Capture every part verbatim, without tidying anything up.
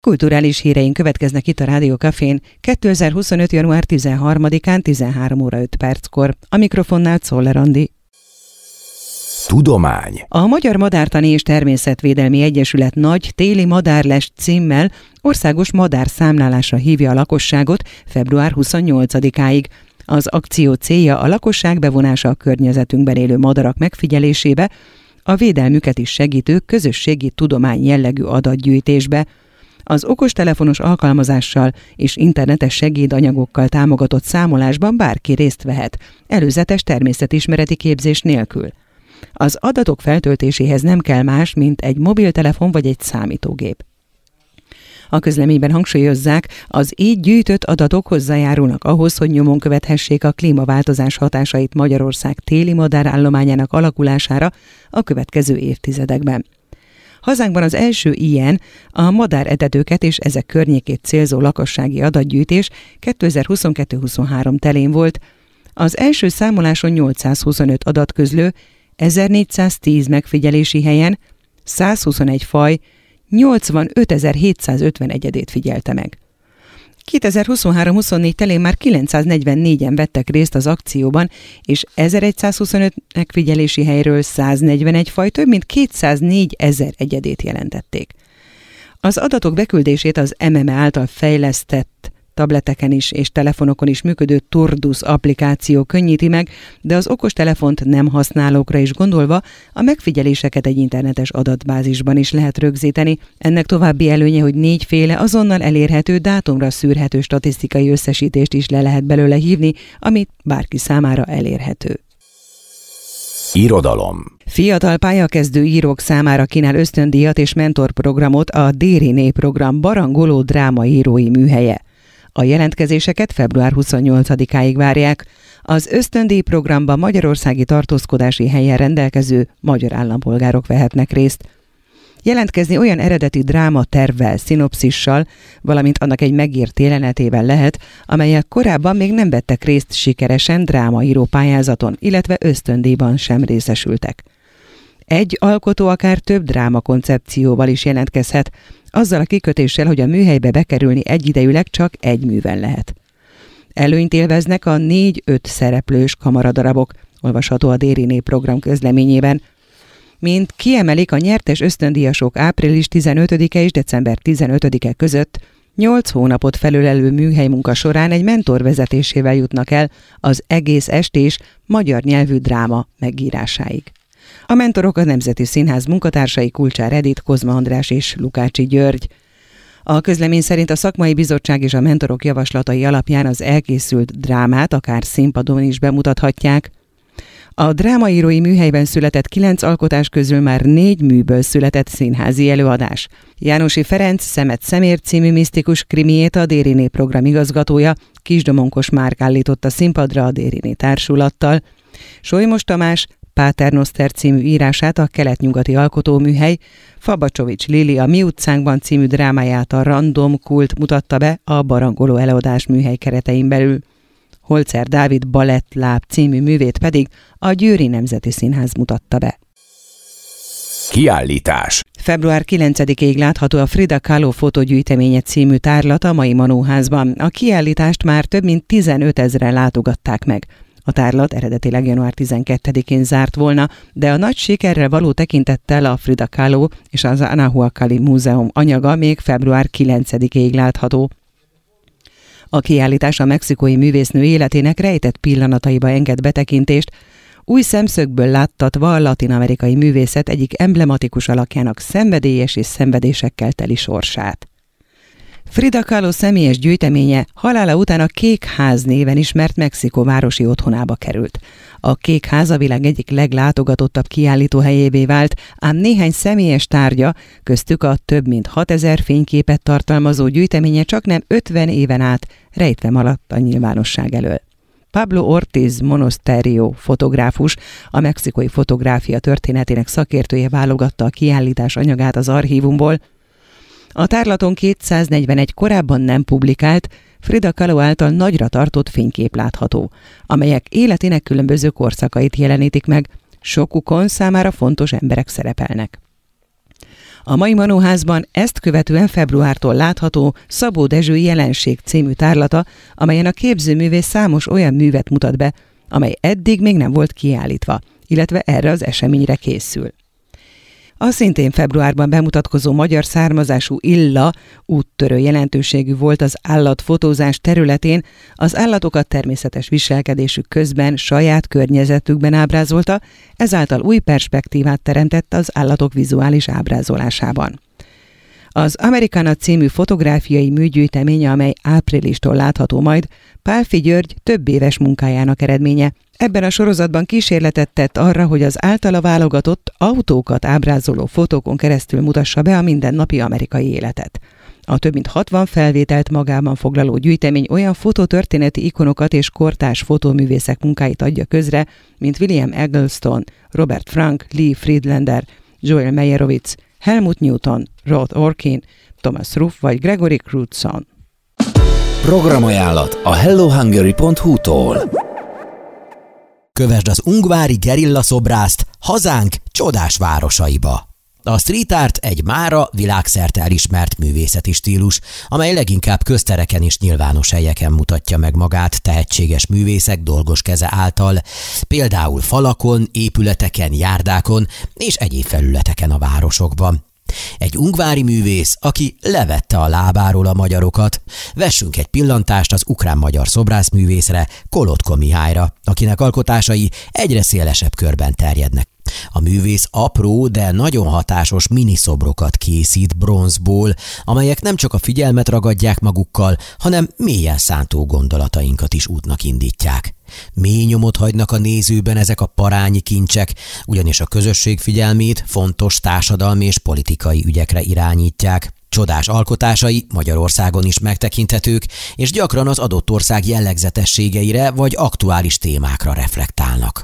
Kulturális híreink következnek itt a Rádió Cafén kétezer-huszonöt. január tizenharmadikán tizenhárom óra öt perckor. A mikrofonnál Czoller Andi. Tudomány. A Magyar Madártani és Természetvédelmi Egyesület nagy téli madárlest címmel országos madárszámlálásra hívja a lakosságot február huszonnyolcadikáig. Az akció célja a lakosság bevonása a környezetünkben élő madarak megfigyelésébe, a védelmüket is segítő közösségi tudomány jellegű adatgyűjtésbe. Az okostelefonos alkalmazással és internetes segédanyagokkal támogatott számolásban bárki részt vehet, előzetes természetismereti képzés nélkül. Az adatok feltöltéséhez nem kell más, mint egy mobiltelefon vagy egy számítógép. A közleményben hangsúlyozzák, az így gyűjtött adatok hozzájárulnak ahhoz, hogy nyomon követhessék a klímaváltozás hatásait Magyarország téli madárállományának alakulására a következő évtizedekben. Hazánkban az első ilyen a madáretetőket és ezek környékét célzó lakossági adatgyűjtés kétezer-huszonkettő-huszonhárom telén volt. Az első számoláson nyolcszázhuszonöt adatközlő, ezernégyszáztíz megfigyelési helyen, százhuszonegy faj, nyolcvanötezer-hétszázötven egyedét figyelte meg. kétezer-huszonhárom-huszonnégy telén már kilencszáznegyvennégyen vettek részt az akcióban, és ezeregyszázhuszonöt megfigyelési helyről száznegyvenegy faj több mint kétszáznégyezer egyedét jelentették. Az adatok beküldését az em em e által fejlesztett tableteken is és telefonokon is működő Turdus applikáció könnyíti meg, de az okostelefont nem használókra is gondolva a megfigyeléseket egy internetes adatbázisban is lehet rögzíteni. Ennek további előnye, hogy négyféle azonnal elérhető, dátumra szűrhető statisztikai összesítést is le lehet belőle hívni, amit bárki számára elérhető. Irodalom. Fiatal pályakezdő írók számára kínál ösztöndíjat és mentorprogramot a Dériné program barangoló drámaírói műhelye. A jelentkezéseket február huszonnyolcadikáig várják. Az ösztöndíj programban magyarországi tartózkodási helyen rendelkező magyar állampolgárok vehetnek részt. Jelentkezni olyan eredeti dráma tervvel, szinopszissal, valamint annak egy megírt jelenetével lehet, amelyek korábban még nem vettek részt sikeresen drámaíró pályázaton, illetve ösztöndíjban sem részesültek. Egy alkotó akár több dráma koncepcióval is jelentkezhet, azzal a kikötéssel, hogy a műhelybe bekerülni egyidejűleg csak egy művel lehet. Előnyt élveznek a négy-öt szereplős kamaradarabok, olvasható a Dériné program közleményében. Mint kiemelik, a nyertes ösztöndíjasok április tizenötödike és december tizenötödike között nyolc hónapot felölelő műhelymunka során egy mentor vezetésével jutnak el az egész estés magyar nyelvű dráma megírásáig. A mentorok a Nemzeti Színház munkatársai Kulcsár Edit, Kozma András és Lukácsi György. A közlemény szerint a szakmai bizottság és a mentorok javaslatai alapján az elkészült drámát akár színpadon is bemutathatják. A drámaírói műhelyben született kilenc alkotás közül már négy műből született színházi előadás. Jánosi Ferenc Szemet Szemér című misztikus krimiét a Dériné program igazgatója, Kisdomonkos Márk állította színpadra a Dériné társulattal. Solymos Tamás Páternoszter című írását a Kelet-nyugati alkotóműhely, Fabacsovics Lili a Mi utcánkban című drámáját a Random Kult mutatta be a barangoló előadás műhely keretein belül. Holzer Dávid Balettláb című művét pedig a Győri Nemzeti Színház mutatta be. Kiállítás. február kilencedikéig látható a Frida Kahlo fotógyűjteménye című tárlat a Mai Manóházban. A kiállítást már több mint tizenötezren látogatták meg. A tárlat eredetileg január tizenkettedikén zárt volna, de a nagy sikerrel való tekintettel a Frida Kahlo és az Anahuacalli Múzeum anyaga még február kilencedikéig látható. A kiállítás a mexikói művésznő életének rejtett pillanataiba enged betekintést, új szemszögből láttatva a latin-amerikai művészet egyik emblematikus alakjának szenvedélyes és szenvedésekkel teli sorsát. Frida Kahlo személyes gyűjteménye halála után a Kék Ház néven ismert Mexikó városi otthonába került. A Kék Ház a világ egyik leglátogatottabb kiállítóhelyévé vált, ám néhány személyes tárgya, köztük a több mint hatezer fényképet tartalmazó gyűjteménye csaknem ötven éven át rejtve maradt a nyilvánosság elől. Pablo Ortiz Monasterio fotográfus, a mexikói fotográfia történetének szakértője válogatta a kiállítás anyagát az archívumból. A tárlaton kétszáznegyvenegy korábban nem publikált, Frida Kahlo által nagyra tartott fénykép látható, amelyek életének különböző korszakait jelenítik meg, sokukon számára fontos emberek szerepelnek. A mai Manóházban ezt követően februártól látható Szabó Dezső Jelenség című tárlata, amelyen a képzőművész számos olyan művet mutat be, amely eddig még nem volt kiállítva, illetve erre az eseményre készül. A szintén februárban bemutatkozó magyar származású Illa úttörő jelentőségű volt az állatfotózás területén, az állatokat természetes viselkedésük közben saját környezetükben ábrázolta, ezáltal új perspektívát teremtett az állatok vizuális ábrázolásában. Az Americana című fotográfiai műgyűjteménye, amely áprilistól látható majd, Pálffy György több éves munkájának eredménye. Ebben a sorozatban kísérletet tett arra, hogy az általa válogatott autókat ábrázoló fotókon keresztül mutassa be a mindennapi amerikai életet. A több mint hatvan felvételt magában foglaló gyűjtemény olyan fototörténeti ikonokat és kortárs fotóművészek munkáit adja közre, mint William Eggleston, Robert Frank, Lee Friedlander, Joel Meyerowitz, Helmut Newton, Rod Orkin, Thomas Ruff vagy Gregory Crewdson. Programajánlat a hello hungary pont hu-tól. Kövesd az ungvári gerilla szobrászt hazánk csodás városaiba. A street art egy mára világszerte elismert művészeti stílus, amely leginkább köztereken és nyilvános helyeken mutatja meg magát tehetséges művészek dolgos keze által, például falakon, épületeken, járdákon és egyéb felületeken a városokban. Egy ungvári művész, aki levette a lábáról a magyarokat. Vessünk egy pillantást az ukrán-magyar szobrászművészre, Kolotko Mihályra, akinek alkotásai egyre szélesebb körben terjednek. A művész apró, de nagyon hatásos miniszobrokat készít bronzból, amelyek nem csak a figyelmet ragadják magukkal, hanem mélyen szántó gondolatainkat is útnak indítják. Mély nyomot hagynak a nézőben ezek a parányi kincsek, ugyanis a közösség figyelmét fontos társadalmi és politikai ügyekre irányítják. Csodás alkotásai Magyarországon is megtekinthetők, és gyakran az adott ország jellegzetességeire vagy aktuális témákra reflektálnak.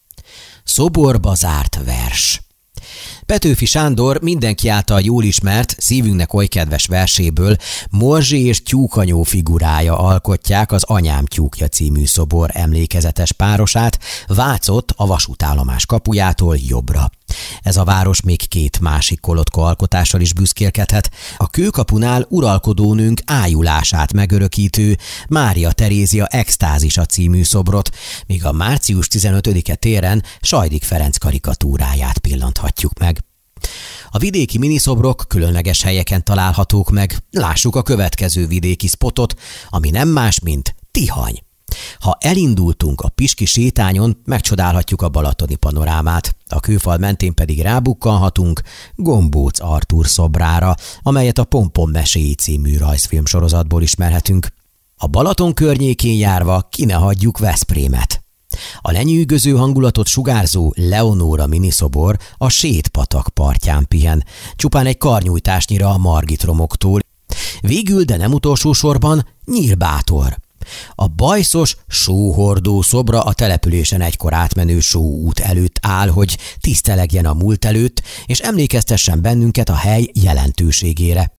Szoborba zárt vers. Petőfi Sándor mindenki által jól ismert, szívünknek oly kedves verséből Morzsi és Tyúkanyó figurája alkotják az Anyám tyúkja című szobor emlékezetes párosát Vácott a vasútállomás kapujától jobbra. Ez a város még két másik Kolotko alkotással is büszkélkedhet. A kőkapunál uralkodónőnk ájulását megörökítő Mária Terézia Extázisa című szobrot, míg a március tizenötödike téren Sajdik Ferenc karikatúráját pillanthatjuk meg. A vidéki miniszobrok különleges helyeken találhatók meg. Lássuk a következő vidéki spotot, ami nem más, mint Tihany. Ha elindultunk a Piski sétányon, megcsodálhatjuk a balatoni panorámát, a kőfal mentén pedig rábukkanhatunk Gombóc Artúr szobrára, amelyet a Pompom meséi című rajzfilm sorozatból ismerhetünk. A Balaton környékén járva ki ne hagyjuk Veszprémet. A lenyűgöző hangulatot sugárzó Leonóra miniszobor a Sétpatak partján pihen, csupán egy karnyújtásnyira a Margit-romoktól. Végül, de nem utolsó sorban Nyírbátor. A bajszos sóhordó szobra a településen egykor átmenő sóút előtt áll, hogy tisztelegjen a múlt előtt, és emlékeztessen bennünket a hely jelentőségére.